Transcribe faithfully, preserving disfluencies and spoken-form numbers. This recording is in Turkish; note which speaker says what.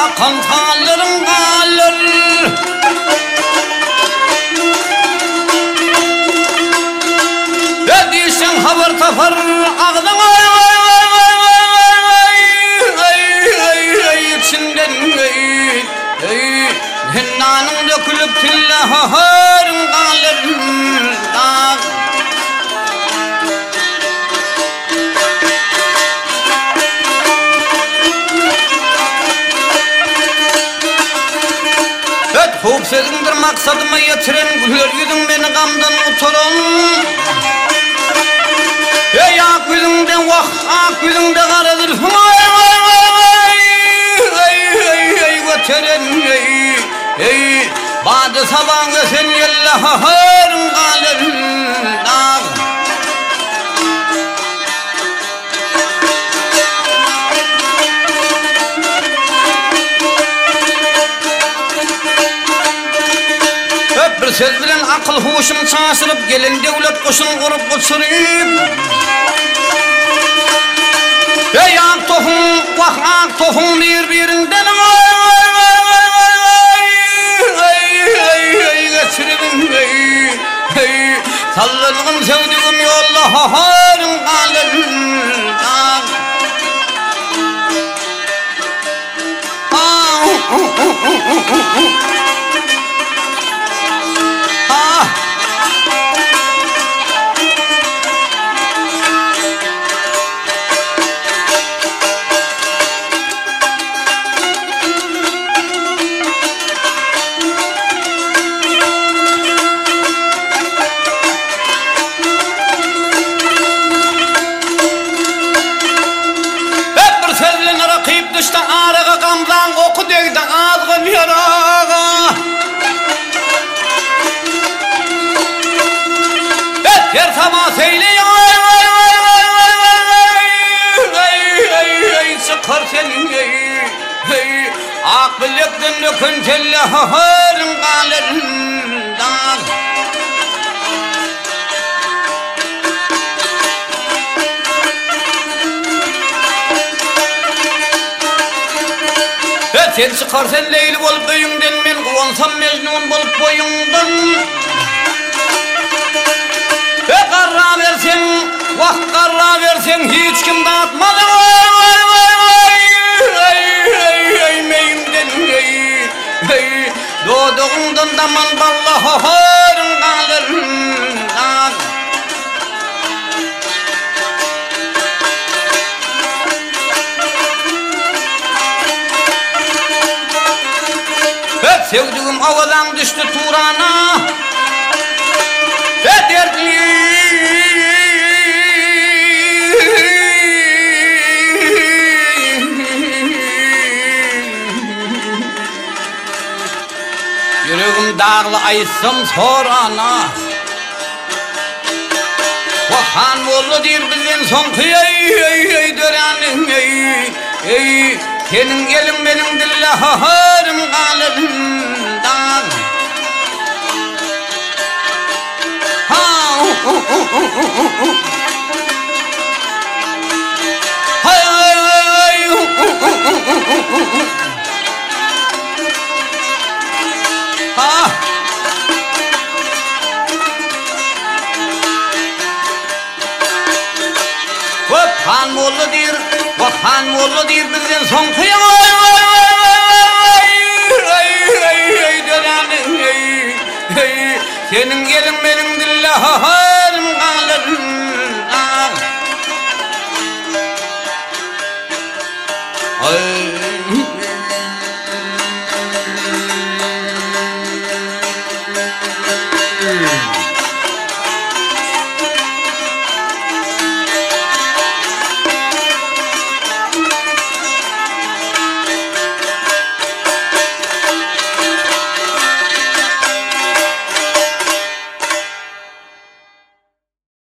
Speaker 1: akan kalırım kalır. Dediysen haber tapar ağdan ay ay ay ay ay ay ay içinden ay ay hennanın dökülüp tillahırım kalır dağ. Hop sözümdür maksadıma yetiren güller yüzün beni gamdan uturan. Ey ak yüzünden vah ak yüzünde karadır. Ay ay ay ay ay ay götüren ay ay badı sabah ve sen yellahırın kalır dağ. Bir söz bilen akıl huşum sarsılıp gelin devlet koşun kurup uçurayım. Ey ak tohum, vah ak tohum birbirinden ay ay ay ay ay ay geçirim ay ay sallanım sevdiğim yolla harım kalır dağ. İşte ağrığı gamdan oku degdi ağzın yarağı. Et her sabah seyleyin ay ay ay ay ay ay ay sıkar senin ay ay ak bilekten dökün tellahırın kalır dağ. Sen çıkarsan Leyli bolup öyünden, men kuvansam Mecnun bolup boyundan. E karra versen, vah karra versen hiç kim dağıtmadı. Ay ay ay ay ay ay meyimden ay ay doğduğundan daman ballahırın kalır dağ. Sevdiğim avadan düştü Turan'a. Ve dertli yüreğim dağlı ayıtsam sorana. Vahan oldu dir bizden son kıyay ey ey dörenin ey ey senin gelin benim dillahırım kalır dağ. Hay hay hay ha. Vahan mollu dir, vahan mollu dir bizden son kıyam ay ay ay ay ay dönenin ay ay senin gelin